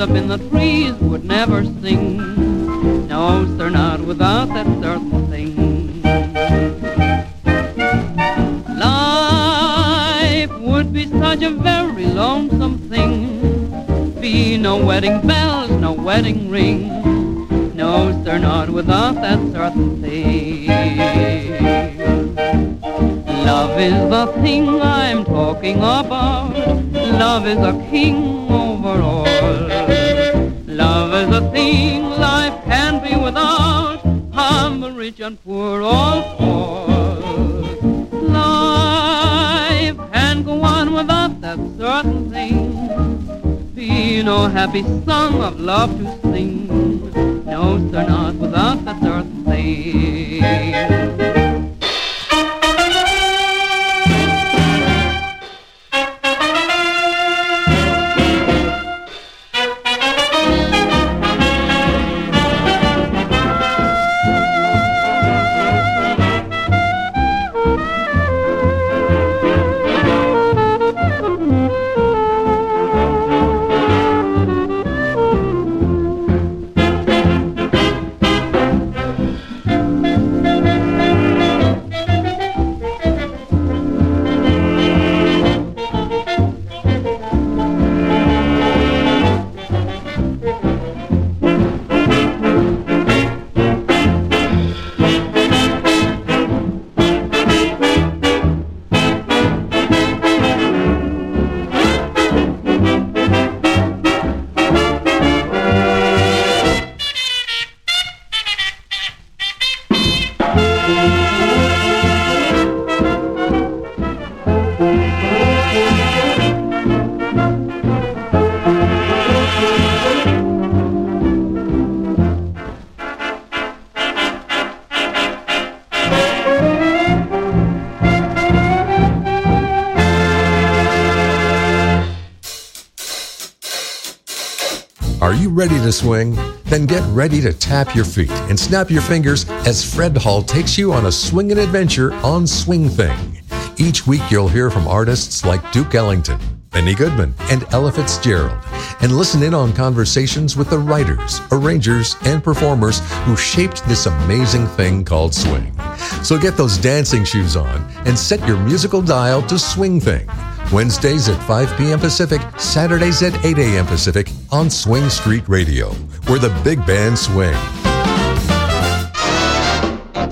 up in the trees would never sing. No, sir, not without that certain thing. Life would be such a very lonesome thing. Be no wedding bells, no wedding ring. No, sir, not without that certain thing. Love is the thing I'm talking about. Love is a king over all. Love is a thing life can't be without. Humble, rich, and poor all fall. Life can't go on without that certain thing. Be no happy song of love to sing. No, sir, not without that certain thing. Are you ready to swing? Then get ready to tap your feet and snap your fingers as Fred Hall takes you on a swinging adventure on Swing Thing. Each week you'll hear from artists like Duke Ellington, Benny Goodman, and Ella Fitzgerald, and listen in on conversations with the writers, arrangers, and performers who shaped this amazing thing called swing. So get those dancing shoes on and set your musical dial to Swing Thing. Wednesdays at 5 p.m. Pacific, Saturdays at 8 a.m. Pacific on Swing Street Radio, where the big band swing.